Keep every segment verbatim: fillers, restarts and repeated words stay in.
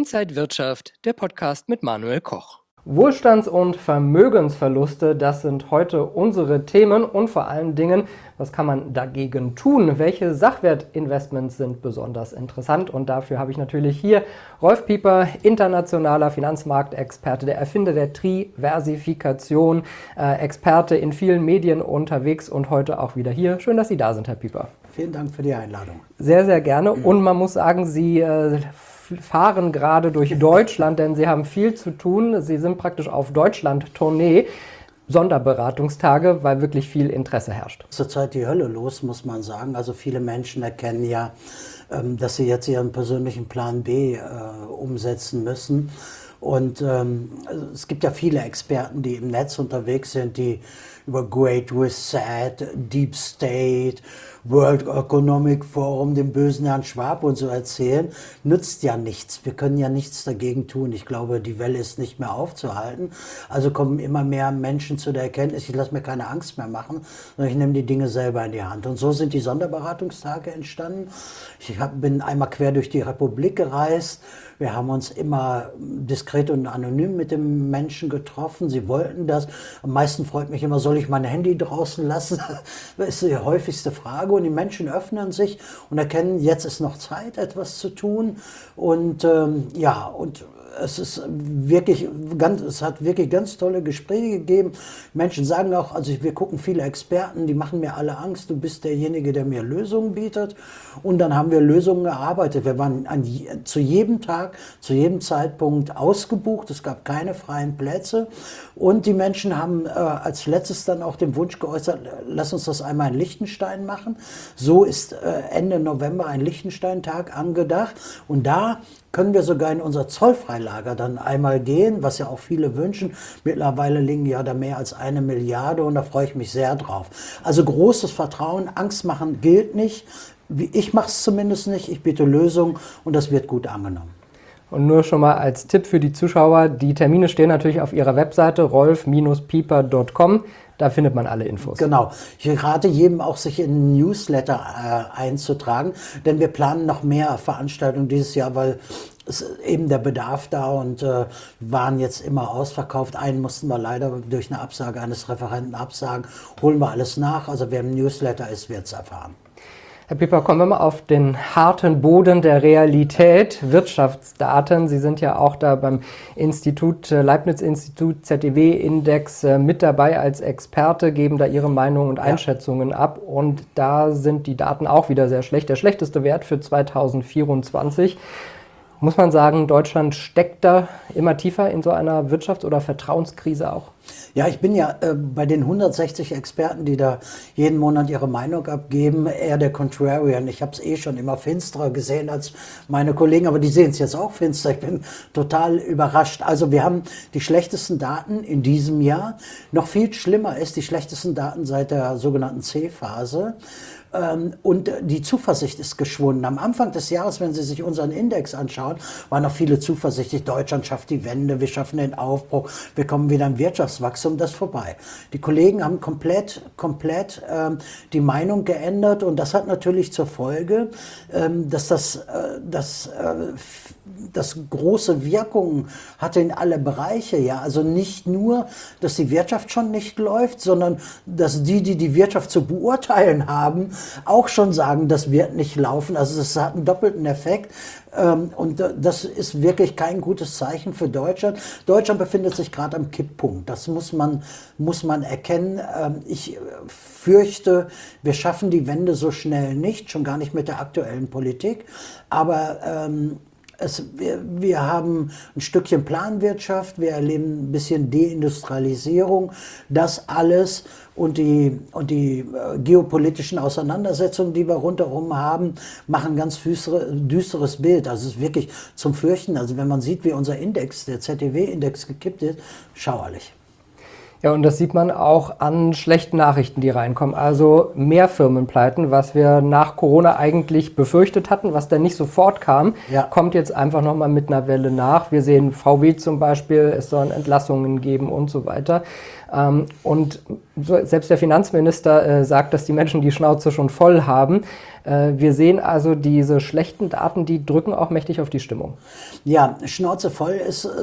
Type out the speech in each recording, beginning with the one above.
Inside Wirtschaft, der Podcast mit Manuel Koch. Wohlstands- und Vermögensverluste, das sind heute unsere Themen und vor allen Dingen, was kann man dagegen tun? Welche Sachwertinvestments sind besonders interessant? Und dafür habe ich natürlich hier Rolf Pieper, internationaler Finanzmarktexperte, der Erfinder der Triversifikation, äh, Experte in vielen Medien unterwegs und heute auch wieder hier. Schön, dass Sie da sind, Herr Pieper. Vielen Dank für die Einladung. Sehr, sehr gerne. Und man muss sagen, Sie äh, fahren gerade durch Deutschland, denn Sie haben viel zu tun. Sie sind praktisch auf Deutschland-Tournee. Sonderberatungstage, weil wirklich viel Interesse herrscht. Zurzeit die Hölle los, muss man sagen. Also viele Menschen erkennen ja, dass sie jetzt ihren persönlichen Plan B äh, umsetzen müssen. Und ähm, es gibt ja viele Experten, die im Netz unterwegs sind, die über Great Reset, Deep State, World Economic Forum, den bösen Herrn Schwab und so erzählen. Nützt ja nichts. Wir können ja nichts dagegen tun. Ich glaube, die Welle ist nicht mehr aufzuhalten. Also kommen immer mehr Menschen zu der Erkenntnis, ich lasse mir keine Angst mehr machen, sondern ich nehme die Dinge selber in die Hand. Und so sind die Sonderberatungstage entstanden. Ich hab, bin einmal quer durch die Republik gereist. Wir haben uns immer diskret und anonym mit den Menschen getroffen. Sie wollten das. Am meisten freut mich immer, soll ich mein Handy draußen lassen? Das ist die häufigste Frage. Und die Menschen öffnen sich und erkennen, jetzt ist noch Zeit, etwas zu tun. Und ähm, ja, und es ist wirklich ganz, es hat wirklich ganz tolle Gespräche gegeben. Menschen sagen auch, also wir gucken viele Experten, die machen mir alle Angst. Du bist derjenige, der mir Lösungen bietet. Und dann haben wir Lösungen erarbeitet. Wir waren an, zu jedem Tag, zu jedem Zeitpunkt ausgebucht. Es gab keine freien Plätze. Und die Menschen haben äh, als letztes dann auch den Wunsch geäußert, lass uns das einmal in Liechtenstein machen. So ist äh, Ende November ein Liechtenstein-Tag angedacht. Und da können wir sogar in unser Zollfreilager dann einmal gehen, was ja auch viele wünschen. Mittlerweile liegen ja da mehr als eine Milliarde und da freue ich mich sehr drauf. Also großes Vertrauen, Angst machen gilt nicht. Ich mache es zumindest nicht, ich biete Lösungen und das wird gut angenommen. Und nur schon mal als Tipp für die Zuschauer, die Termine stehen natürlich auf Ihrer Webseite rolf pieper punkt com. Da findet man alle Infos. Genau. Ich rate jedem auch, sich in einen Newsletter äh, einzutragen, denn wir planen noch mehr Veranstaltungen dieses Jahr, weil es eben der Bedarf da und äh, waren jetzt immer ausverkauft. Einen mussten wir leider durch eine Absage eines Referenten absagen. Holen wir alles nach. Also wer im Newsletter ist, wird es erfahren. Herr Pieper, kommen wir mal auf den harten Boden der Realität, Wirtschaftsdaten. Sie sind ja auch da beim Institut, Leibniz-Institut, Z D W-Index mit dabei als Experte, geben da Ihre Meinungen und Einschätzungen ja. ab. Und da sind die Daten auch wieder sehr schlecht. Der schlechteste Wert für zweitausendvierundzwanzig. Muss man sagen, Deutschland steckt da immer tiefer in so einer Wirtschafts- oder Vertrauenskrise auch? Ja, ich bin ja äh, bei den hundertsechzig Experten, die da jeden Monat ihre Meinung abgeben, eher der Contrarian. Ich habe es eh schon immer finsterer gesehen als meine Kollegen, aber die sehen es jetzt auch finster. Ich bin total überrascht. Also wir haben die schlechtesten Daten in diesem Jahr. Noch viel schlimmer ist, die schlechtesten Daten seit der sogenannten C-Phase. Und die Zuversicht ist geschwunden. Am Anfang des Jahres, wenn Sie sich unseren Index anschauen, waren noch viele zuversichtlich. Deutschland schafft die Wende, wir schaffen den Aufbruch, wir kommen wieder im Wirtschaftswachstum, das ist vorbei. Die Kollegen haben komplett, komplett ähm, die Meinung geändert und das hat natürlich zur Folge, ähm, dass das, äh, das, äh, das große Wirkungen hatte in alle Bereiche. Ja, also nicht nur, dass die Wirtschaft schon nicht läuft, sondern dass die, die die Wirtschaft zu beurteilen haben, auch schon sagen, das wird nicht laufen. Also es hat einen doppelten Effekt und das ist wirklich kein gutes Zeichen für Deutschland. Deutschland befindet sich gerade am Kipppunkt. Das muss man, muss man erkennen. Ich fürchte, wir schaffen die Wende so schnell nicht, schon gar nicht mit der aktuellen Politik. Aber ähm, Es, wir, wir haben ein Stückchen Planwirtschaft, wir erleben ein bisschen Deindustrialisierung. Das alles und die, und die äh, geopolitischen Auseinandersetzungen, die wir rundherum haben, machen ein ganz düstere, düsteres Bild. Also es ist wirklich zum Fürchten. Also wenn man sieht, wie unser Index, der Z D W-Index gekippt ist, schauerlich. Ja, und das sieht man auch an schlechten Nachrichten, die reinkommen. Also mehr Firmenpleiten, was wir nach Corona eigentlich befürchtet hatten, was dann nicht sofort kam, ja. kommt jetzt einfach nochmal mit einer Welle nach. Wir sehen V W zum Beispiel, es sollen Entlassungen geben und so weiter. Und selbst der Finanzminister sagt, dass die Menschen die Schnauze schon voll haben. Äh, wir sehen also, diese schlechten Daten, die drücken auch mächtig auf die Stimmung. Ja, Schnauze voll ist äh,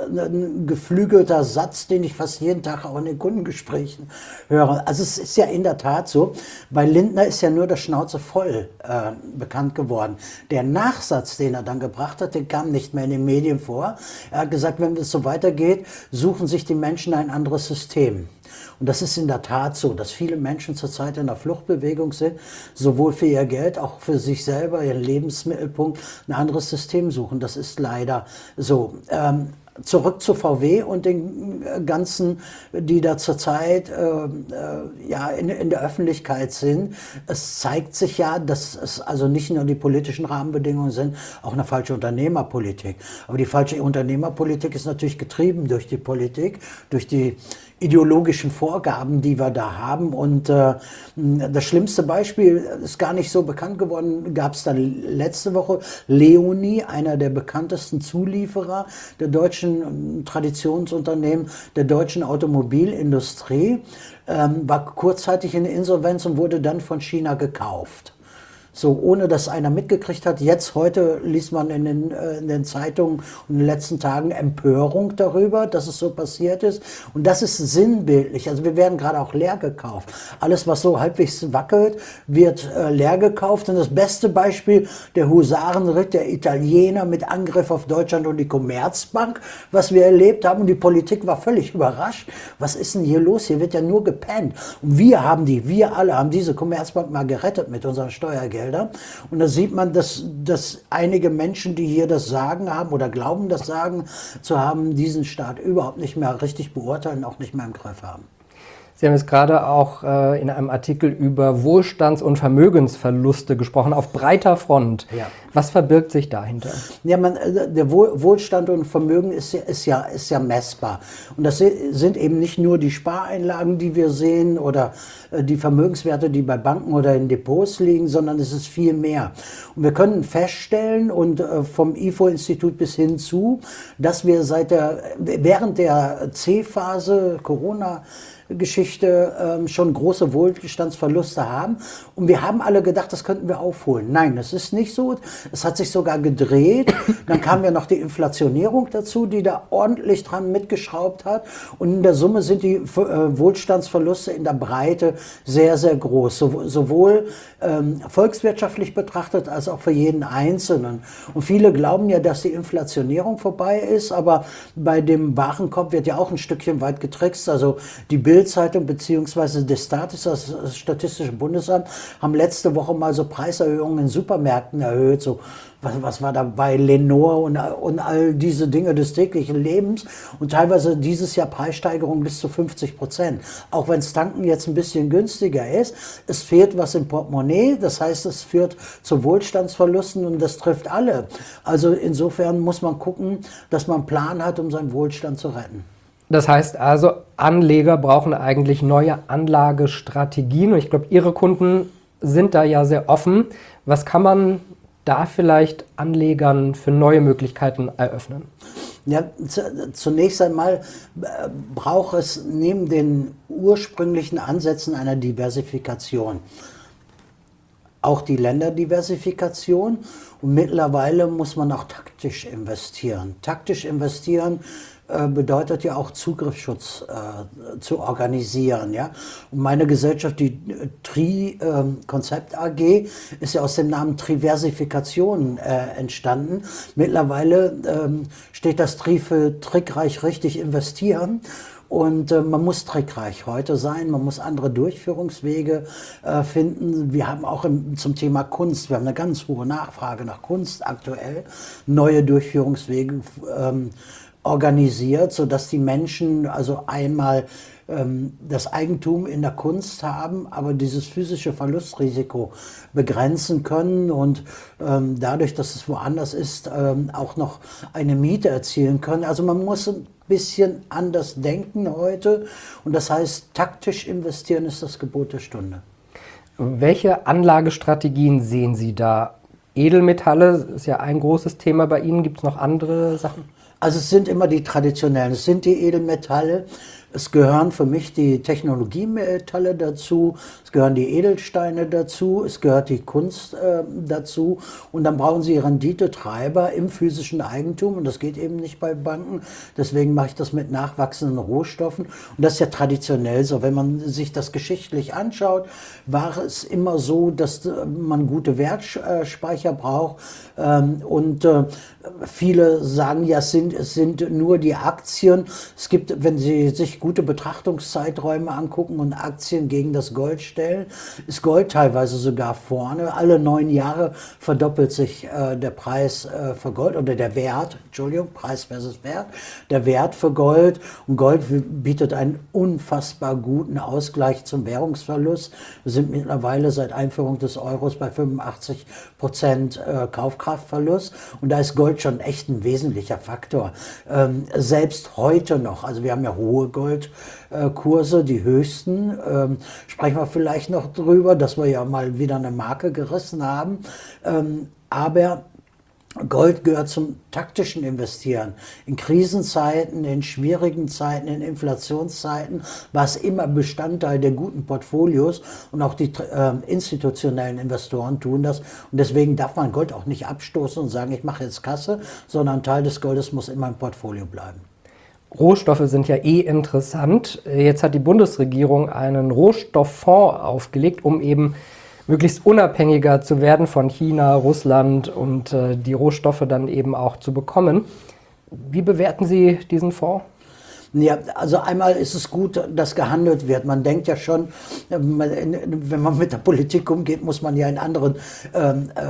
ein geflügelter Satz, den ich fast jeden Tag auch in den Kundengesprächen höre. Also es ist ja in der Tat so, bei Lindner ist ja nur das Schnauze voll äh, bekannt geworden. Der Nachsatz, den er dann gebracht hat, der kam nicht mehr in den Medien vor. Er hat gesagt, wenn es so weitergeht, suchen sich die Menschen ein anderes System. Und das ist in der Tat so, dass viele Menschen zurzeit in der Fluchtbewegung sind, sowohl für ihr Geld, auch für sich selber, ihren Lebensmittelpunkt, ein anderes System suchen. Das ist leider so. Ähm, Zurück zu V W und den ganzen, die da zurzeit äh, äh, ja, in, in der Öffentlichkeit sind. Es zeigt sich ja, dass es also nicht nur die politischen Rahmenbedingungen sind, auch eine falsche Unternehmerpolitik. Aber die falsche Unternehmerpolitik ist natürlich getrieben durch die Politik, durch die ideologischen Vorgaben, die wir da haben. Und äh, das schlimmste Beispiel ist gar nicht so bekannt geworden, gab es dann letzte Woche. Leonie, einer der bekanntesten Zulieferer der deutschen Traditionsunternehmen, der deutschen Automobilindustrie, ähm, war kurzzeitig in Insolvenz und wurde dann von China gekauft. So, ohne dass einer mitgekriegt hat. Jetzt, heute liest man in den, äh, in den Zeitungen und in den letzten Tagen Empörung darüber, dass es so passiert ist. Und das ist sinnbildlich. Also wir werden gerade auch leer gekauft. Alles, was so halbwegs wackelt, wird äh, leer gekauft. Und das beste Beispiel, der Husarenritt der Italiener mit Angriff auf Deutschland und die Commerzbank, was wir erlebt haben. Und die Politik war völlig überrascht. Was ist denn hier los? Hier wird ja nur gepennt. Und wir haben die, wir alle haben diese Commerzbank mal gerettet mit unseren Steuergeldern. Und da sieht man, dass, dass einige Menschen, die hier das Sagen haben oder glauben, das Sagen zu haben, diesen Staat überhaupt nicht mehr richtig beurteilen, auch nicht mehr im Griff haben. Sie haben jetzt gerade auch äh, in einem Artikel über Wohlstands- und Vermögensverluste gesprochen, auf breiter Front. Ja. Was verbirgt sich dahinter? Ja, man, der Wohlstand und Vermögen ist ja, ist, ja, ist ja messbar. Und das sind eben nicht nur die Spareinlagen, die wir sehen, oder die Vermögenswerte, die bei Banken oder in Depots liegen, sondern es ist viel mehr. Und wir können feststellen, und vom I F O-Institut bis hin zu, dass wir seit der, während der C-Phase, Corona, Geschichte ähm, schon große Wohlstandsverluste haben. Und wir haben alle gedacht, das könnten wir aufholen. Nein, das ist nicht so. Es hat sich sogar gedreht. Dann kam ja noch die Inflationierung dazu, die da ordentlich dran mitgeschraubt hat. Und in der Summe sind die äh, Wohlstandsverluste in der Breite sehr, sehr groß. So, sowohl ähm, volkswirtschaftlich betrachtet als auch für jeden Einzelnen. Und viele glauben ja, dass die Inflationierung vorbei ist. Aber bei dem Warenkorb wird ja auch ein Stückchen weit getrickst. Also die Bild-Zeitung bzw. des Statis, das Statistische Bundesamt, haben letzte Woche mal so Preiserhöhungen in Supermärkten erhöht, so was, was war da bei Lenore und, und all diese Dinge des täglichen Lebens, und teilweise dieses Jahr Preissteigerungen bis zu fünfzig Prozent. Auch wenn das Tanken jetzt ein bisschen günstiger ist, es fehlt was im Portemonnaie, das heißt, es führt zu Wohlstandsverlusten und das trifft alle. Also insofern muss man gucken, dass man einen Plan hat, um seinen Wohlstand zu retten. Das heißt also, Anleger brauchen eigentlich neue Anlagestrategien. Und ich glaube, Ihre Kunden sind da ja sehr offen. Was kann man da vielleicht Anlegern für neue Möglichkeiten eröffnen? Ja, zunächst einmal braucht es neben den ursprünglichen Ansätzen einer Diversifikation auch die Länderdiversifikation. Und mittlerweile muss man auch taktisch investieren. Taktisch investieren äh, bedeutet ja auch Zugriffsschutz äh, zu organisieren. Ja? Und meine Gesellschaft, die Tri äh, Konzept A G, ist ja aus dem Namen Triversifikation äh, entstanden. Mittlerweile ähm, steht das Tri für trickreich richtig investieren. Und äh, man muss trickreich heute sein, man muss andere Durchführungswege äh, finden. Wir haben auch im, zum Thema Kunst, wir haben eine ganz hohe Nachfrage nach Kunst aktuell, neue Durchführungswege ähm, organisiert, sodass die Menschen also einmal ähm, das Eigentum in der Kunst haben, aber dieses physische Verlustrisiko begrenzen können und ähm, dadurch, dass es woanders ist, ähm, auch noch eine Miete erzielen können. Also man muss ein bisschen anders denken heute, und das heißt, taktisch investieren ist das Gebot der Stunde. Welche Anlagestrategien sehen Sie da? Edelmetalle ist ja ein großes Thema bei Ihnen. Gibt es noch andere Sachen? Also es sind immer die traditionellen, es sind die Edelmetalle. Es gehören für mich die Technologiemetalle dazu, es gehören die Edelsteine dazu, es gehört die Kunst äh, dazu und dann brauchen sie Renditetreiber im physischen Eigentum und das geht eben nicht bei Banken. Deswegen mache ich das mit nachwachsenden Rohstoffen und das ist ja traditionell so. Wenn man sich das geschichtlich anschaut, war es immer so, dass man gute Wertspeicher braucht ähm, und äh, viele sagen ja, es sind, es sind nur die Aktien. Es gibt, wenn Sie sich gute Betrachtungszeiträume angucken und Aktien gegen das Gold stellen, ist Gold teilweise sogar vorne. Alle neun Jahre verdoppelt sich äh, der Preis äh, für Gold oder der Wert, Entschuldigung, Preis versus Wert, der Wert für Gold. Und Gold bietet einen unfassbar guten Ausgleich zum Währungsverlust. Wir sind mittlerweile seit Einführung des Euros bei fünfundachtzig Prozent äh, Kaufkraftverlust und da ist Gold schon echt ein wesentlicher Faktor. Ähm, selbst heute noch, also wir haben ja hohe Goldkurse, äh, die höchsten, ähm, sprechen wir vielleicht noch drüber, dass wir ja mal wieder eine Marke gerissen haben, ähm, aber Gold gehört zum taktischen Investieren. In Krisenzeiten, in schwierigen Zeiten, in Inflationszeiten war es immer Bestandteil der guten Portfolios und auch die äh, institutionellen Investoren tun das. Und deswegen darf man Gold auch nicht abstoßen und sagen, ich mache jetzt Kasse, sondern ein Teil des Goldes muss immer im Portfolio bleiben. Rohstoffe sind ja eh interessant. Jetzt hat die Bundesregierung einen Rohstofffonds aufgelegt, um eben möglichst unabhängiger zu werden von China, Russland und äh, die Rohstoffe dann eben auch zu bekommen. Wie bewerten Sie diesen Fonds? Ja, also einmal ist es gut, dass gehandelt wird. Man denkt ja schon, wenn man mit der Politik umgeht, muss man ja in anderen ähm, äh,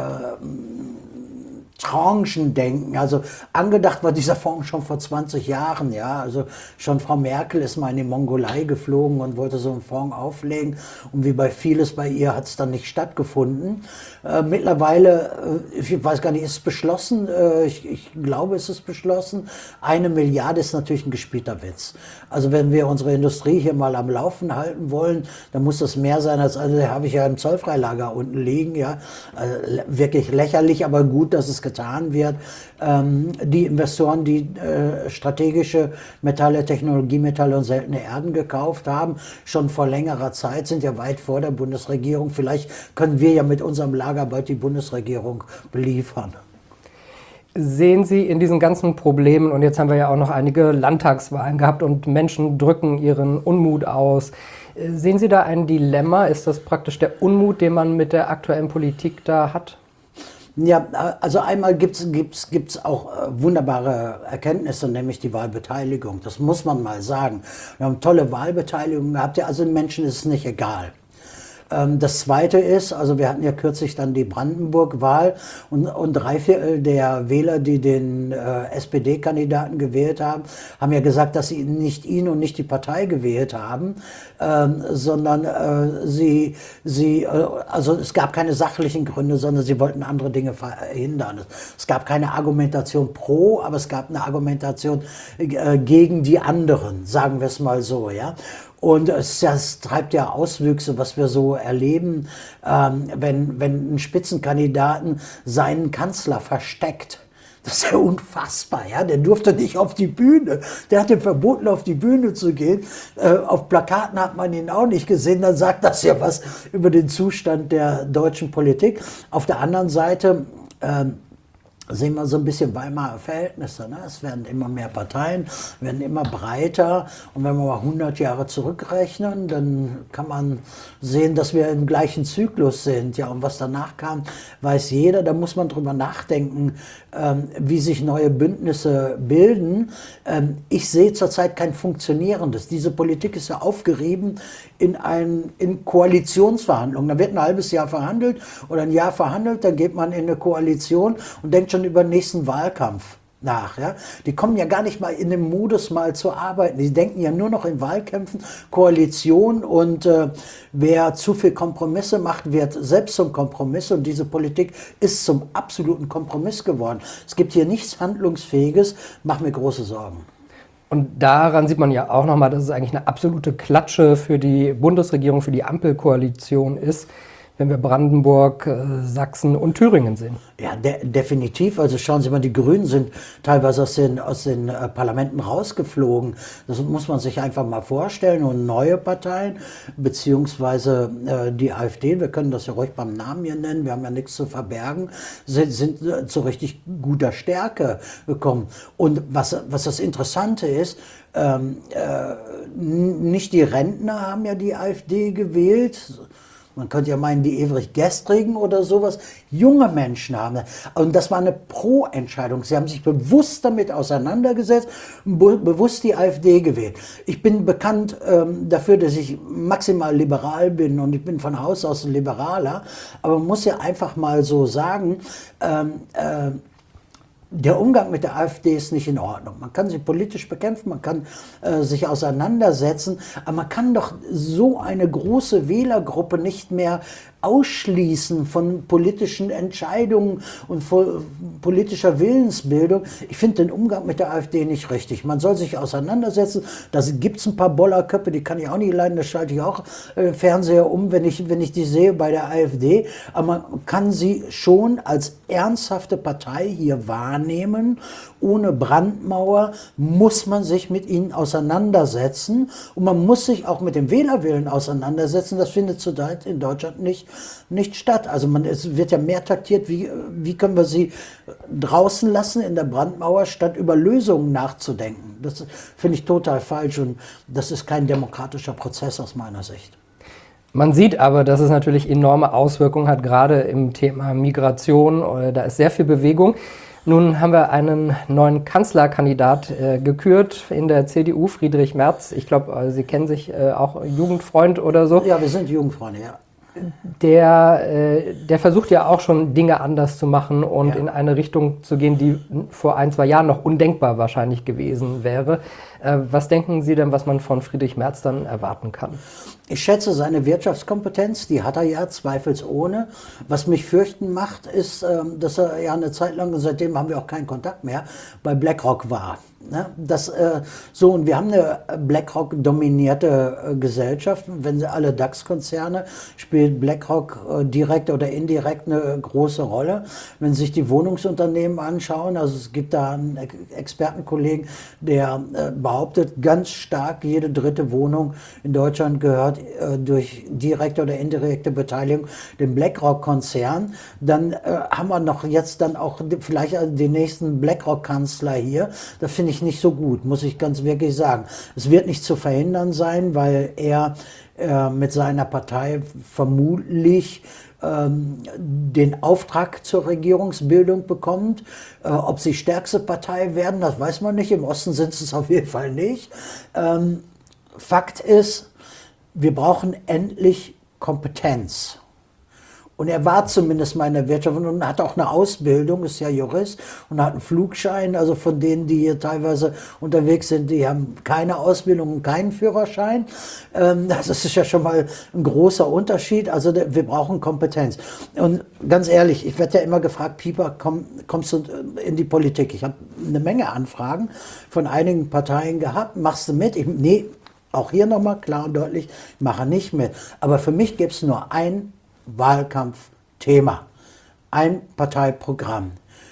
Tranchen denken. Also angedacht war dieser Fonds schon vor zwanzig Jahren. Ja, also schon Frau Merkel ist mal in die Mongolei geflogen und wollte so einen Fonds auflegen. Und wie bei vieles bei ihr hat es dann nicht stattgefunden. Äh, mittlerweile, äh, ich weiß gar nicht, ist es beschlossen? Äh, ich, ich glaube, es ist beschlossen. Eine Milliarde ist natürlich ein gespielter Witz. Also wenn wir unsere Industrie hier mal am Laufen halten wollen, dann muss das mehr sein als, also habe ich ja im Zollfreilager unten liegen. Ja, also wirklich lächerlich, aber gut, dass es getan wird. Ähm, die Investoren, die äh, strategische Metalle, Technologiemetalle und seltene Erden gekauft haben, schon vor längerer Zeit, sind ja weit vor der Bundesregierung. Vielleicht können wir ja mit unserem Lager bald die Bundesregierung beliefern. Sehen Sie in diesen ganzen Problemen, und jetzt haben wir ja auch noch einige Landtagswahlen gehabt und Menschen drücken ihren Unmut aus, sehen Sie da ein Dilemma? Ist das praktisch der Unmut, den man mit der aktuellen Politik da hat? Ja, also einmal gibt es gibt's, gibt's auch wunderbare Erkenntnisse, nämlich die Wahlbeteiligung. Das muss man mal sagen. Wir haben tolle Wahlbeteiligung gehabt, ja, also den Menschen ist es nicht egal. Das Zweite ist, also wir hatten ja kürzlich dann die Brandenburg-Wahl und, und drei Viertel der Wähler, die den äh, S P D-Kandidaten gewählt haben, haben ja gesagt, dass sie nicht ihn und nicht die Partei gewählt haben, ähm, sondern äh, sie, sie äh, also es gab keine sachlichen Gründe, sondern sie wollten andere Dinge verhindern. Es gab keine Argumentation pro, aber es gab eine Argumentation äh, gegen die anderen, sagen wir es mal so, ja. Und es, das treibt ja Auswüchse, was wir so erleben, ähm, wenn, wenn ein Spitzenkandidaten seinen Kanzler versteckt. Das ist ja unfassbar, ja. Der durfte nicht auf die Bühne. Der hat ihm verboten, auf die Bühne zu gehen. Äh, auf Plakaten hat man ihn auch nicht gesehen. Dann sagt das ja was über den Zustand der deutschen Politik. Auf der anderen Seite ähm, sehen wir so ein bisschen Weimarer Verhältnisse. Ne? Es werden immer mehr Parteien, werden immer breiter. Und wenn wir mal hundert Jahre zurückrechnen, dann kann man sehen, dass wir im gleichen Zyklus sind. Ja, und was danach kam, weiß jeder. Da muss man drüber nachdenken, ähm, wie sich neue Bündnisse bilden. Ähm, ich sehe zurzeit kein funktionierendes. Diese Politik ist ja aufgerieben in, ein, in Koalitionsverhandlungen. Da wird ein halbes Jahr verhandelt oder ein Jahr verhandelt, dann geht man in eine Koalition und denkt schon über den nächsten Wahlkampf nach. Ja? Die kommen ja gar nicht mal in dem Modus mal zu arbeiten. Die denken ja nur noch in Wahlkämpfen, Koalition und äh, wer zu viel Kompromisse macht, wird selbst zum Kompromiss und diese Politik ist zum absoluten Kompromiss geworden. Es gibt hier nichts Handlungsfähiges, macht mir große Sorgen. Und daran sieht man ja auch nochmal, dass es eigentlich eine absolute Klatsche für die Bundesregierung, für die Ampelkoalition ist. wenn wir Brandenburg, äh, Sachsen und Thüringen sehen. Ja, de definitiv. Also schauen Sie mal, die Grünen sind teilweise aus den, aus den äh, Parlamenten rausgeflogen. Das muss man sich einfach mal vorstellen. Und neue Parteien, beziehungsweise äh, die AfD, wir können das ja ruhig beim Namen hier nennen, wir haben ja nichts zu verbergen, sind, sind äh, zu richtig guter Stärke gekommen. Und was, was das Interessante ist, ähm, äh, nicht die Rentner haben ja die AfD gewählt. Man könnte ja meinen, die ewig Gestrigen oder sowas. Junge Menschen haben das. Und das war eine Pro-Entscheidung. Sie haben sich bewusst damit auseinandergesetzt, be bewusst die AfD gewählt. Ich bin bekannt ähm, dafür, dass ich maximal liberal bin und ich bin von Haus aus ein Liberaler. Aber man muss ja einfach mal so sagen, ähm, äh, der Umgang mit der AfD ist nicht in Ordnung. Man kann sie politisch bekämpfen, man kann äh, sich auseinandersetzen, aber man kann doch so eine große Wählergruppe nicht mehr ausschließen von politischen Entscheidungen und von politischer Willensbildung. Ich finde den Umgang mit der AfD nicht richtig. Man soll sich auseinandersetzen. Da gibt es ein paar Bollerköpfe, die kann ich auch nicht leiden, das schalte ich auch äh, Fernseher um, wenn ich, wenn ich die sehe bei der AfD. Aber man kann sie schon als ernsthafte Partei hier wahrnehmen. Ohne Brandmauer muss man sich mit ihnen auseinandersetzen und man muss sich auch mit dem Wählerwillen auseinandersetzen. Das findet zurzeit in Deutschland nicht nicht statt. Also man, es wird ja mehr taktiert, wie, wie können wir sie draußen lassen in der Brandmauer, statt über Lösungen nachzudenken. Das finde ich total falsch und das ist kein demokratischer Prozess aus meiner Sicht. Man sieht aber, dass es natürlich enorme Auswirkungen hat, gerade im Thema Migration. Da ist sehr viel Bewegung. Nun haben wir einen neuen Kanzlerkandidat äh, gekürt in der C D U, Friedrich Merz. Ich glaube, äh, Sie kennen sich äh, auch Jugendfreund oder so. Ja, wir sind Jugendfreunde, ja. Der, äh, der versucht ja auch schon Dinge anders zu machen und ja. in eine Richtung zu gehen, die vor ein, zwei Jahren noch undenkbar wahrscheinlich gewesen wäre. Äh, was denken Sie denn, was man von Friedrich Merz dann erwarten kann? Ich schätze seine Wirtschaftskompetenz, die hat er ja zweifelsohne. Was mich fürchten macht, ist, ähm, dass er ja eine Zeit lang, und seitdem haben wir auch keinen Kontakt mehr, bei BlackRock war. Ne? Das, äh, so, und wir haben eine BlackRock-dominierte äh, Gesellschaft. Wenn Sie alle DAX-Konzerne, spielt BlackRock äh, direkt oder indirekt eine große Rolle. Wenn Sie sich die Wohnungsunternehmen anschauen, also es gibt da einen Expertenkollegen, der äh, behauptet, ganz stark, jede dritte Wohnung in Deutschland gehört äh, durch direkte oder indirekte Beteiligung dem BlackRock-Konzern. Dann äh, haben wir noch jetzt dann auch vielleicht den nächsten BlackRock-Kanzler hier. Das finde ich nicht so gut, muss ich ganz wirklich sagen. Es wird nicht zu verhindern sein, weil er äh, mit seiner Partei vermutlich ähm, den Auftrag zur Regierungsbildung bekommt. Äh, ob sie stärkste Partei werden, das weiß man nicht. Im Osten sind sie es auf jeden Fall nicht. Ähm, Fakt ist, wir brauchen endlich Kompetenz. Und er war zumindest mal in der Wirtschaft und hat auch eine Ausbildung, ist ja Jurist und hat einen Flugschein. Also von denen, die hier teilweise unterwegs sind, die haben keine Ausbildung und keinen Führerschein. Das ist ja schon mal ein großer Unterschied. Also wir brauchen Kompetenz. Und ganz ehrlich, ich werde ja immer gefragt, Pieper, komm, kommst du in die Politik? Ich habe eine Menge Anfragen von einigen Parteien gehabt. Machst du mit? Ich, nee, auch hier nochmal klar und deutlich, ich mache nicht mit. Aber für mich gibt es nur ein Wahlkampfthema, ein Parteiprogramm,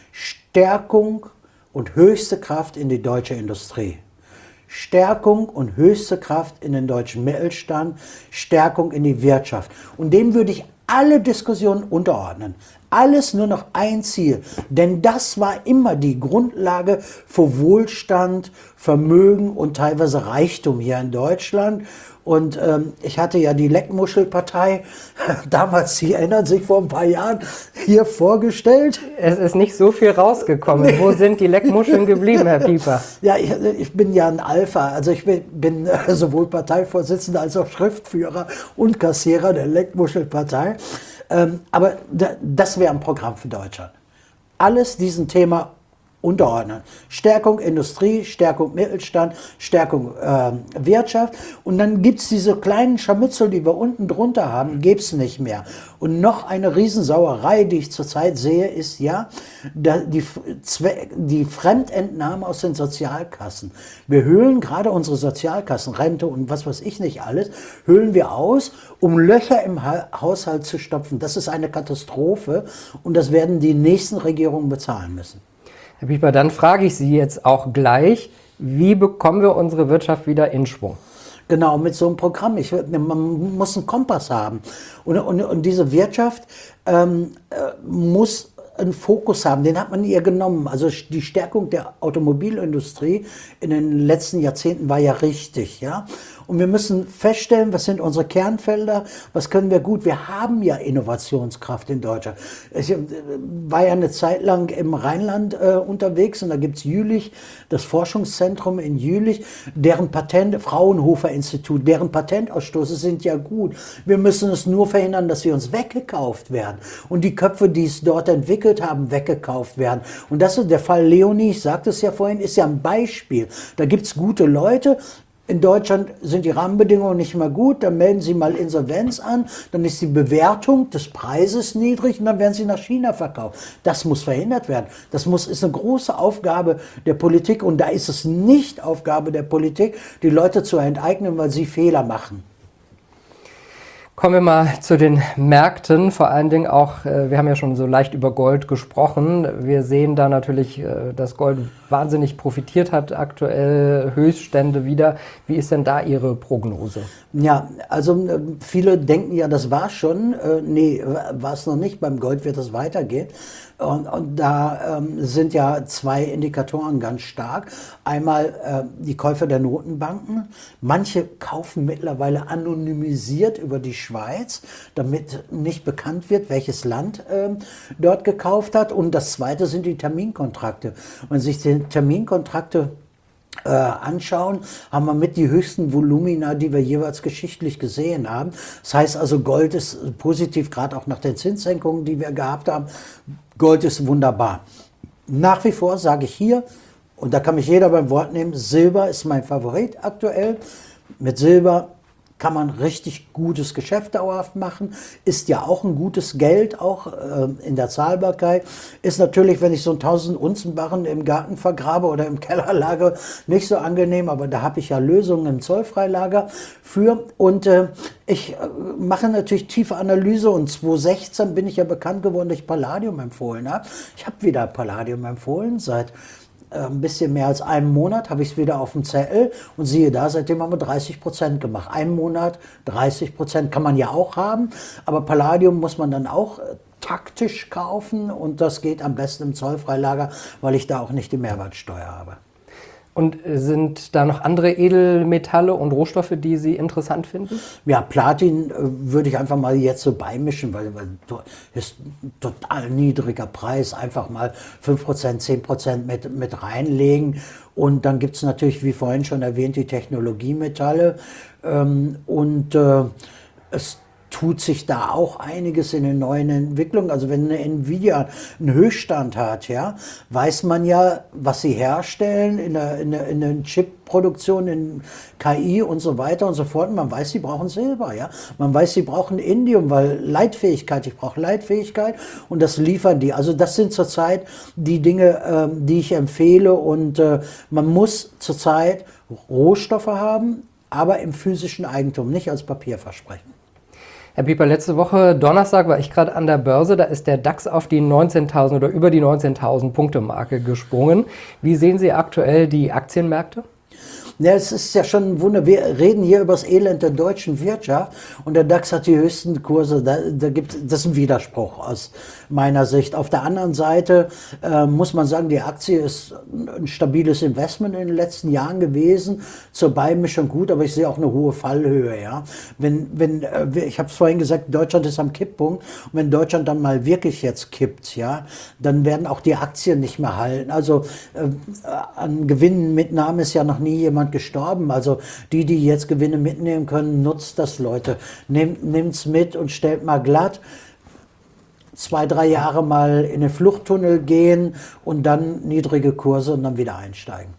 Stärkung und höchste Kraft in die deutsche Industrie, Stärkung und höchste Kraft in den deutschen Mittelstand, Stärkung in die Wirtschaft. Und dem würde ich alle Diskussionen unterordnen. Alles nur noch ein Ziel, denn das war immer die Grundlage für Wohlstand, Vermögen und teilweise Reichtum hier in Deutschland. Und ähm, ich hatte ja die Leckmuschelpartei damals, Sie erinnern sich, vor ein paar Jahren hier vorgestellt. Es ist nicht so viel rausgekommen. Nee. Wo sind die Leckmuscheln geblieben, Herr Pieper? Ja, ich, ich bin ja ein Alpha. Also ich bin, bin äh, sowohl Parteivorsitzender als auch Schriftführer und Kassierer der Leckmuschelpartei. Ähm, aber da, das wäre ein Programm für Deutschland. Alles diesem Thema unterordnen. Stärkung Industrie, Stärkung Mittelstand, Stärkung äh, Wirtschaft. Und dann gibt es diese kleinen Scharmützel, die wir unten drunter haben, gäbe es nicht mehr. Und noch eine Riesensauerei, die ich zurzeit sehe, ist ja die, die Fremdentnahme aus den Sozialkassen. Wir höhlen gerade unsere Sozialkassen, Rente und was weiß ich nicht alles, höhlen wir aus, um Löcher im Haushalt zu stopfen. Das ist eine Katastrophe und das werden die nächsten Regierungen bezahlen müssen. Herr Pieper, dann frage ich Sie jetzt auch gleich, wie bekommen wir unsere Wirtschaft wieder in Schwung? Genau, mit so einem Programm. Ich, man muss einen Kompass haben. Und, und, und diese Wirtschaft ähm, muss einen Fokus haben, den hat man ihr genommen. Also die Stärkung der Automobilindustrie in den letzten Jahrzehnten war ja richtig, ja. Und wir müssen feststellen, was sind unsere Kernfelder, was können wir gut. Wir haben ja Innovationskraft in Deutschland. Ich war ja eine Zeit lang im Rheinland äh, unterwegs und da gibt es Jülich, das Forschungszentrum in Jülich, deren Patent, Fraunhofer Institut, deren Patentausstoße sind ja gut. Wir müssen es nur verhindern, dass sie uns weggekauft werden und die Köpfe, die es dort entwickelt haben, weggekauft werden. Und das ist der Fall Leonie, ich sagte es ja vorhin, ist ja ein Beispiel. Da gibt es gute Leute. In Deutschland sind die Rahmenbedingungen nicht mehr gut, dann melden sie mal Insolvenz an, dann ist die Bewertung des Preises niedrig und dann werden sie nach China verkauft. Das muss verhindert werden. Das muss, ist eine große Aufgabe der Politik und da ist es nicht Aufgabe der Politik, die Leute zu enteignen, weil sie Fehler machen. Kommen wir mal zu den Märkten, vor allen Dingen auch, wir haben ja schon so leicht über Gold gesprochen. Wir sehen da natürlich, dass Gold wahnsinnig profitiert hat, aktuell Höchststände wieder. Wie ist denn da Ihre Prognose? Ja, also viele denken ja, das war schon. Nee, war es noch nicht. Beim Gold wird es weitergehen. Und, und da ähm, sind ja zwei Indikatoren ganz stark. Einmal äh, die Käufer der Notenbanken. Manche kaufen mittlerweile anonymisiert über die Schweiz, damit nicht bekannt wird, welches Land äh, dort gekauft hat. Und das zweite sind die Terminkontrakte. Wenn sich die Terminkontrakte Äh, anschauen, haben wir mit die höchsten Volumina, die wir jeweils geschichtlich gesehen haben. Das heißt also, Gold ist positiv, gerade auch nach den Zinssenkungen, die wir gehabt haben. Gold ist wunderbar. Nach wie vor sage ich hier, und da kann mich jeder beim Wort nehmen, Silber ist mein Favorit aktuell. Mit Silber kann man richtig gutes Geschäft dauerhaft machen, ist ja auch ein gutes Geld, auch äh, in der Zahlbarkeit. Ist natürlich, wenn ich so einen tausend Unzen Barren im Garten vergrabe oder im Keller lagere, nicht so angenehm, aber da habe ich ja Lösungen im Zollfreilager für. Und äh, ich äh, mache natürlich tiefe Analyse und zweitausendsechzehn bin ich ja bekannt geworden, dass ich Palladium empfohlen habe. Ich habe wieder Palladium empfohlen seit ein bisschen mehr als einen Monat habe ich es wieder auf dem Zettel und siehe da, seitdem haben wir dreißig Prozent gemacht. Einen Monat, dreißig Prozent kann man ja auch haben, aber Palladium muss man dann auch taktisch kaufen und das geht am besten im Zollfreilager, weil ich da auch nicht die Mehrwertsteuer habe. Und sind da noch andere Edelmetalle und Rohstoffe, die Sie interessant finden? Ja, Platin äh, würde ich einfach mal jetzt so beimischen, weil, weil ist ein total niedriger Preis. Einfach mal fünf Prozent, zehn Prozent mit, mit reinlegen. Und dann gibt es natürlich, wie vorhin schon erwähnt, die Technologiemetalle. Ähm, und äh, es tut sich da auch einiges in den neuen Entwicklungen. Also wenn eine Nvidia einen Höchststand hat, ja, weiß man ja, was sie herstellen in der, in der, in der Chip-Produktion, in K I und so weiter und so fort. Man weiß, sie brauchen Silber, ja. Man weiß, sie brauchen Indium, weil Leitfähigkeit, ich brauche Leitfähigkeit und das liefern die. Also das sind zurzeit die Dinge, äh, die ich empfehle und äh, man muss zurzeit Rohstoffe haben, aber im physischen Eigentum, nicht als Papierversprechen. Herr Pieper, letzte Woche Donnerstag war ich gerade an der Börse, da ist der DAX auf die neunzehntausend oder über die neunzehntausend Punkte Marke gesprungen. Wie sehen Sie aktuell die Aktienmärkte? Ja, es ist ja schon ein Wunder. Wir reden hier über das Elend der deutschen Wirtschaft und der DAX hat die höchsten Kurse. Da, da gibt, das ist ein Widerspruch aus meiner Sicht. Auf der anderen Seite äh, muss man sagen, die Aktie ist ein stabiles Investment in den letzten Jahren gewesen. Zur Beimischung gut, aber ich sehe auch eine hohe Fallhöhe. Ja, wenn, wenn äh, ich habe es vorhin gesagt, Deutschland ist am Kipppunkt und wenn Deutschland dann mal wirklich jetzt kippt, ja, dann werden auch die Aktien nicht mehr halten. Also äh, an Gewinnmitnahme ist ja noch nie jemand gestorben. Also die, die jetzt Gewinne mitnehmen können, nutzt das, Leute. Nehmt, nehmt's mit und stellt mal glatt. zwei, drei Jahre mal in den Fluchttunnel gehen und dann niedrige Kurse und dann wieder einsteigen.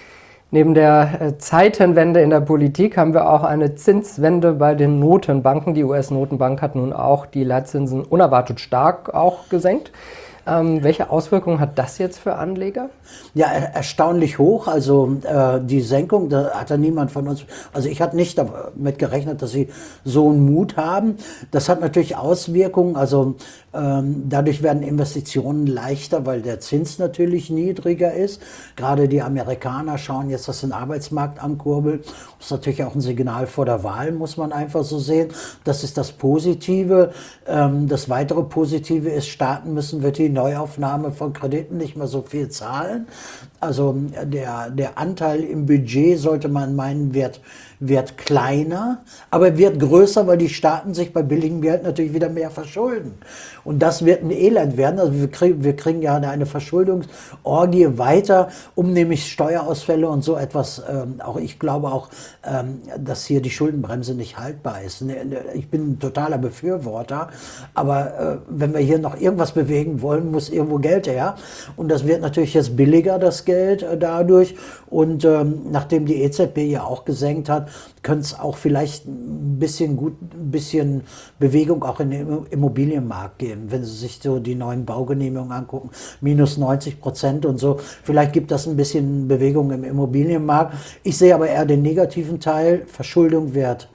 Neben der Zeitenwende in der Politik haben wir auch eine Zinswende bei den Notenbanken. Die U S-Notenbank hat nun auch die Leitzinsen unerwartet stark auch gesenkt. Ähm, welche Auswirkungen hat das jetzt für Anleger? Ja, er, erstaunlich hoch. Also äh, die Senkung, da hat ja niemand von uns, also ich hatte nicht damit gerechnet, dass sie so einen Mut haben. Das hat natürlich Auswirkungen. Also ähm, dadurch werden Investitionen leichter, weil der Zins natürlich niedriger ist. Gerade die Amerikaner schauen jetzt, dass den Arbeitsmarkt ankurbelt. Das ist natürlich auch ein Signal vor der Wahl, muss man einfach so sehen. Das ist das Positive. Ähm, das weitere Positive ist, Staaten müssen wird die Neuaufnahme von Krediten nicht mehr so viel zahlen. Also der, der Anteil im Budget, sollte man meinen, wird, wird kleiner, aber wird größer, weil die Staaten sich bei billigem Geld natürlich wieder mehr verschulden. Und das wird ein Elend werden. Also wir kriegen, wir kriegen ja eine Verschuldungsorgie weiter, um nämlich Steuerausfälle und so etwas, ähm, auch ich glaube auch, ähm, dass hier die Schuldenbremse nicht haltbar ist. Ich bin ein totaler Befürworter, aber äh, wenn wir hier noch irgendwas bewegen wollen, muss irgendwo Geld her. Und das wird natürlich jetzt billiger, das Geld äh, dadurch. Und ähm, nachdem die E Z B ja auch gesenkt hat, könnte es auch vielleicht ein bisschen gut, ein bisschen Bewegung auch in den Immobilienmarkt geben, wenn Sie sich so die neuen Baugenehmigungen angucken, minus neunzig Prozent und so. Vielleicht gibt das ein bisschen Bewegung im Immobilienmarkt. Ich sehe aber eher den negativen Teil. Verschuldung wird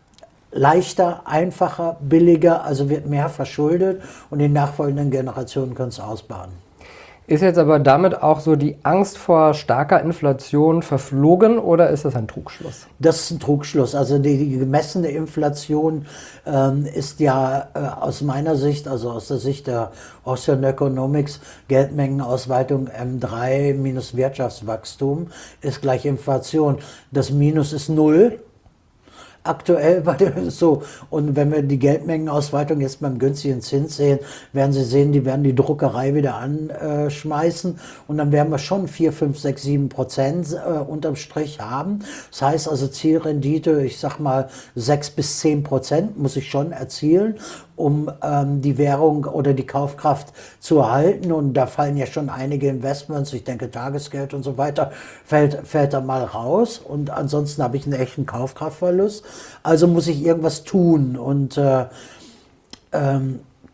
leichter, einfacher, billiger, also wird mehr verschuldet und die nachfolgenden Generationen können es ausbaden. Ist jetzt aber damit auch so die Angst vor starker Inflation verflogen oder ist das ein Trugschluss? Das ist ein Trugschluss. Also die, die gemessene Inflation ähm, ist ja äh, aus meiner Sicht, also aus der Sicht der Austrian Economics, Geldmengenausweitung M drei minus Wirtschaftswachstum ist gleich Inflation. Das Minus ist null. Aktuell bei der, so. Und wenn wir die Geldmengenausweitung jetzt beim günstigen Zins sehen, werden Sie sehen, die werden die Druckerei wieder anschmeißen und dann werden wir schon vier, fünf, sechs, sieben Prozent äh, unterm Strich haben. Das heißt also Zielrendite, ich sag mal sechs bis zehn Prozent muss ich schon erzielen, um ähm, die Währung oder die Kaufkraft zu erhalten. Und da fallen ja schon einige Investments, ich denke Tagesgeld und so weiter, fällt, fällt da mal raus. Und ansonsten habe ich einen echten Kaufkraftverlust. Also muss ich irgendwas tun. Und äh, ähm,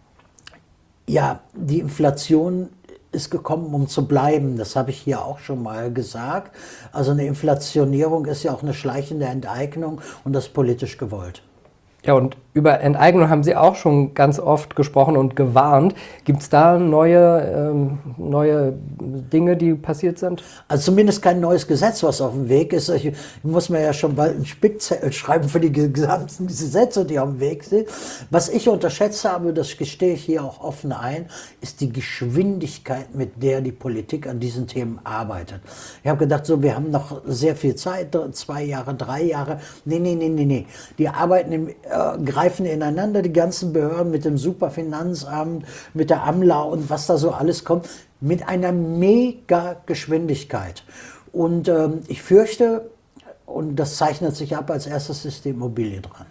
ja, die Inflation ist gekommen, um zu bleiben. Das habe ich hier auch schon mal gesagt. Also eine Inflationierung ist ja auch eine schleichende Enteignung und das ist politisch gewollt. Ja, und über Enteignung haben Sie auch schon ganz oft gesprochen und gewarnt. Gibt es da neue, ähm, neue Dinge, die passiert sind? Also zumindest kein neues Gesetz, was auf dem Weg ist. Ich, ich muss mir ja schon bald einen Spickzettel schreiben für die gesamten Gesetze, die auf dem Weg sind. Was ich unterschätzt habe, das gestehe ich hier auch offen ein, ist die Geschwindigkeit, mit der die Politik an diesen Themen arbeitet. Ich habe gedacht, so, wir haben noch sehr viel Zeit, zwei Jahre, drei Jahre. Nee, nee, nee, nee, nee. Die arbeiten im Äh, greifen ineinander, die ganzen Behörden mit dem Superfinanzamt, mit der AMLA und was da so alles kommt, mit einer mega Geschwindigkeit. Und ähm, ich fürchte, und das zeichnet sich ab, als erstes ist die Immobilie dran.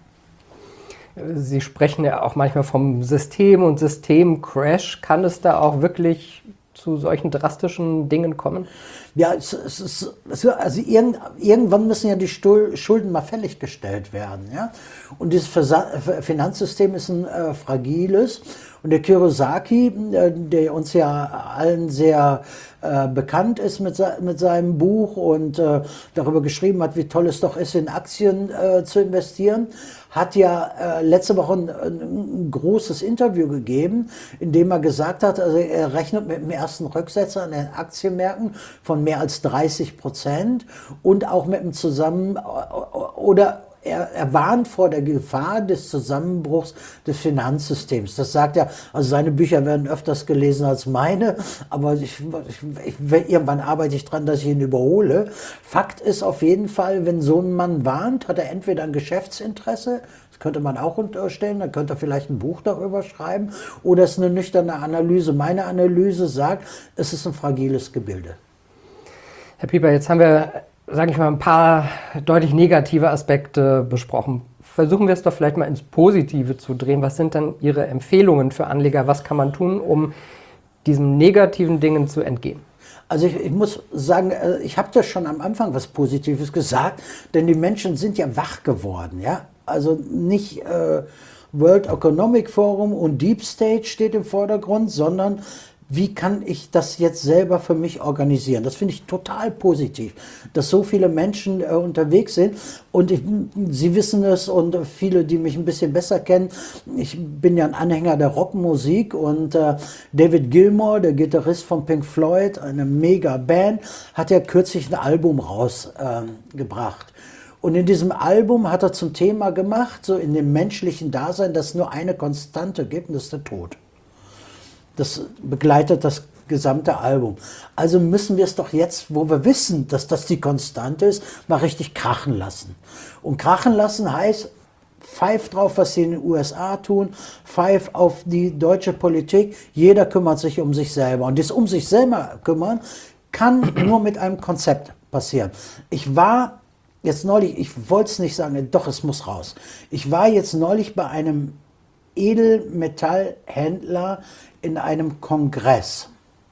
Sie sprechen ja auch manchmal vom System und Systemcrash. Kann es da auch wirklich zu solchen drastischen Dingen kommen? Ja, es, es, es, es, also irgend, irgendwann müssen ja die Schulden mal fällig gestellt werden. Ja? Und dieses Finanzsystem ist ein äh, fragiles. Und der Kiyosaki, äh, der uns ja allen sehr äh, bekannt ist mit, mit seinem Buch und äh, darüber geschrieben hat, wie toll es doch ist, in Aktien äh, zu investieren, hat ja äh, letzte Woche ein, ein großes Interview gegeben, in dem er gesagt hat, also er rechnet mit dem ersten Rücksetzer an den Aktienmärkten von mehr als dreißig Prozent und auch mit dem Zusammen- oder Er, er warnt vor der Gefahr des Zusammenbruchs des Finanzsystems. Das sagt er, also seine Bücher werden öfters gelesen als meine, aber ich, ich, ich, irgendwann arbeite ich dran, dass ich ihn überhole. Fakt ist auf jeden Fall, wenn so ein Mann warnt, hat er entweder ein Geschäftsinteresse, das könnte man auch unterstellen, dann könnte er vielleicht ein Buch darüber schreiben, oder es ist eine nüchterne Analyse. Meine Analyse sagt, es ist ein fragiles Gebilde. Herr Pieper, jetzt haben wir, sage ich mal, ein paar deutlich negative Aspekte besprochen. versuchen wir es doch vielleicht mal ins Positive zu drehen. Was sind dann Ihre Empfehlungen für Anleger? Was kann man tun, um diesen negativen Dingen zu entgehen? Also ich, ich muss sagen, ich habe das schon am Anfang was Positives gesagt, denn die Menschen sind ja wach geworden, ja. Also nicht äh, World Economic Forum und Deep State steht im Vordergrund, sondern wie kann ich das jetzt selber für mich organisieren? Das finde ich total positiv, dass so viele Menschen äh, unterwegs sind. Und ich, Sie wissen es und viele, die mich ein bisschen besser kennen, ich bin ja ein Anhänger der Rockmusik und äh, David Gilmour, der Gitarrist von Pink Floyd, eine mega Band, hat ja kürzlich ein Album rausgebracht. Äh, Und in diesem Album hat er zum Thema gemacht, so in dem menschlichen Dasein, dass es nur eine Konstante gibt, und das ist der Tod. Das begleitet das gesamte Album. Also müssen wir es doch jetzt, wo wir wissen, dass das die Konstante ist, mal richtig krachen lassen. Und krachen lassen heißt, pfeif drauf, was sie in den U S A tun, pfeif auf die deutsche Politik. Jeder kümmert sich um sich selber. Und das um sich selber kümmern kann nur mit einem Konzept passieren. Ich war jetzt neulich, ich wollte es nicht sagen, doch, es muss raus. Ich war jetzt neulich bei einem Edelmetallhändler in einem Kongress.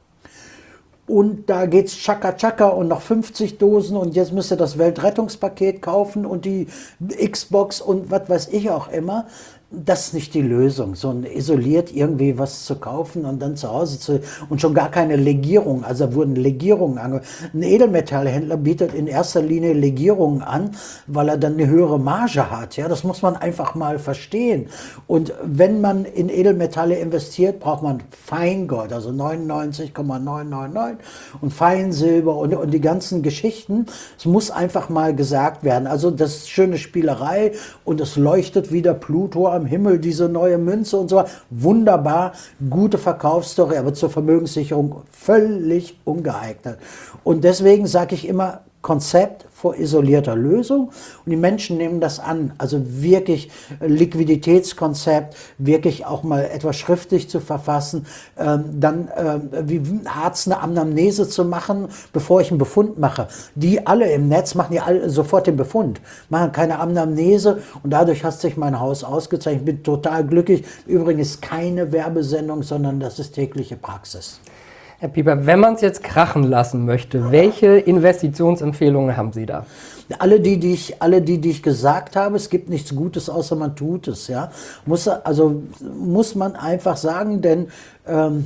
Und da geht's Chaka Chaka und noch fünfzig Dosen und jetzt müsst ihr das Weltrettungspaket kaufen und die Xbox und was weiß ich auch immer. Das ist nicht die Lösung, so isoliert irgendwie was zu kaufen und dann zu Hause zu, und schon gar keine Legierung, also wurden Legierungen angeboten. Ein Edelmetallhändler bietet in erster Linie Legierungen an, weil er dann eine höhere Marge hat, ja, das muss man einfach mal verstehen. Und wenn man in Edelmetalle investiert, braucht man Feingold, also neunundneunzig Komma neun neun neun und Feinsilber und, und die ganzen Geschichten. Es muss einfach mal gesagt werden, also das ist schöne Spielerei und es leuchtet wieder Pluto am Himmel, diese neue Münze und so. Wunderbar, gute Verkaufsstory, aber zur Vermögenssicherung völlig ungeeignet. Und deswegen sage ich immer, Konzept vor isolierter Lösung. Und die Menschen nehmen das an. Also wirklich Liquiditätskonzept, wirklich auch mal etwas schriftlich zu verfassen, ähm, dann äh, wie Arzt eine Anamnese zu machen, bevor ich einen Befund mache. Die alle im Netz machen ja alle sofort den Befund, machen keine Anamnese und dadurch hat sich mein Haus ausgezeichnet. Ich bin total glücklich. Übrigens keine Werbesendung, sondern das ist tägliche Praxis. Herr Pieper, wenn man es jetzt krachen lassen möchte, welche Investitionsempfehlungen haben Sie da? Alle die, die ich, alle die, die ich gesagt habe, es gibt nichts Gutes, außer man tut es. Ja? Muss, also muss man einfach sagen, denn ähm,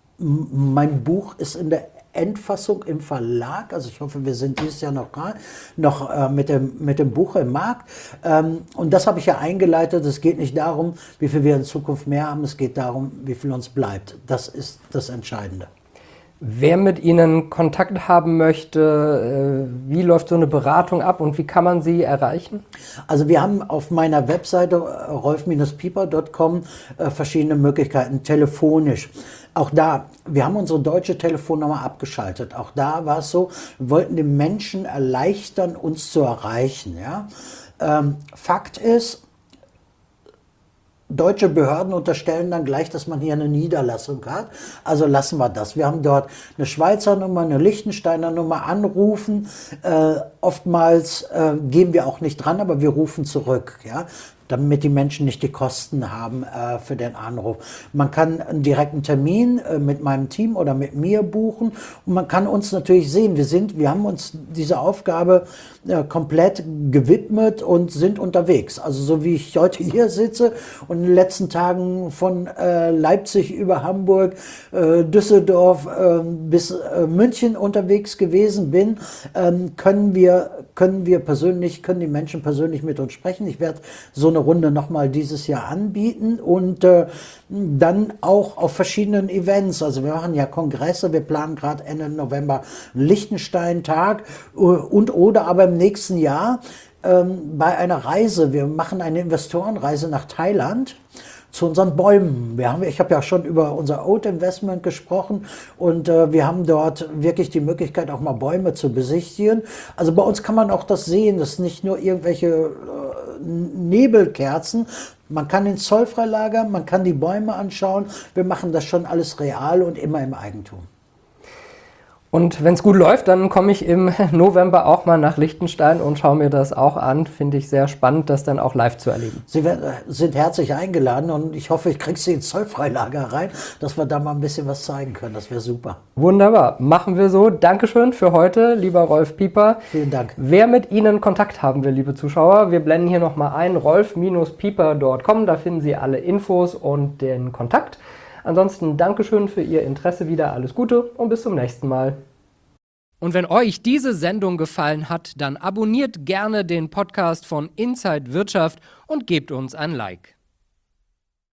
mein Buch ist in der Endfassung im Verlag, also ich hoffe, wir sind dieses Jahr noch, noch äh, mit, dem, mit dem Buch im Markt. Ähm, und das habe ich ja eingeleitet. Es geht nicht darum, wie viel wir in Zukunft mehr haben, es geht darum, wie viel uns bleibt. Das ist das Entscheidende. Wer mit Ihnen Kontakt haben möchte, wie läuft so eine Beratung ab und wie kann man Sie erreichen? Also wir haben auf meiner Webseite rolf Bindestrich pieper Punkt com verschiedene Möglichkeiten, telefonisch. Auch da, wir haben unsere deutsche Telefonnummer abgeschaltet. Auch da war es so, wir wollten den Menschen erleichtern, uns zu erreichen. Ja? Ähm, Fakt ist, deutsche Behörden unterstellen dann gleich, dass man hier eine Niederlassung hat. Also lassen wir das. Wir haben dort eine Schweizer Nummer, eine Liechtensteiner Nummer, anrufen. Äh, oftmals äh, gehen wir auch nicht dran, aber wir rufen zurück. Ja? Damit die Menschen nicht die Kosten haben äh, für den Anruf. Man kann einen direkten Termin äh, mit meinem Team oder mit mir buchen und man kann uns natürlich sehen. Wir sind, wir haben uns diese Aufgabe äh, komplett gewidmet und sind unterwegs. Also so wie ich heute hier sitze und in den letzten Tagen von äh, Leipzig über Hamburg, äh, Düsseldorf äh, bis äh, München unterwegs gewesen bin, äh, können wir können wir persönlich, können die Menschen persönlich mit uns sprechen. Ich werde so eine Runde nochmal dieses Jahr anbieten und äh, dann auch auf verschiedenen Events. Also wir machen ja Kongresse, wir planen gerade Ende November einen Liechtenstein-Tag äh, und oder aber im nächsten Jahr ähm, bei einer Reise. Wir machen eine Investorenreise nach Thailand zu unseren Bäumen. Wir haben, ich habe ja schon über unser Oat Investment gesprochen und äh, wir haben dort wirklich die Möglichkeit, auch mal Bäume zu besichtigen. Also bei uns kann man auch das sehen, das sind nicht nur irgendwelche äh, Nebelkerzen. Man kann ins Zollfreilager, man kann die Bäume anschauen. Wir machen das schon alles real und immer im Eigentum. Und wenn es gut läuft, dann komme ich im November auch mal nach Liechtenstein und schaue mir das auch an. Finde ich sehr spannend, das dann auch live zu erleben. Sie sind herzlich eingeladen und ich hoffe, ich kriege Sie ins Zollfreilager rein, dass wir da mal ein bisschen was zeigen können. Das wäre super. Wunderbar. Machen wir so. Dankeschön für heute, lieber Rolf Pieper. Vielen Dank. Wer mit Ihnen Kontakt haben will, liebe Zuschauer, wir blenden hier nochmal ein, rolf Bindestrich pieper Punkt com. Da finden Sie alle Infos und den Kontakt. Ansonsten Dankeschön für Ihr Interesse wieder, alles Gute und bis zum nächsten Mal. Und wenn euch diese Sendung gefallen hat, dann abonniert gerne den Podcast von Inside Wirtschaft und gebt uns ein Like.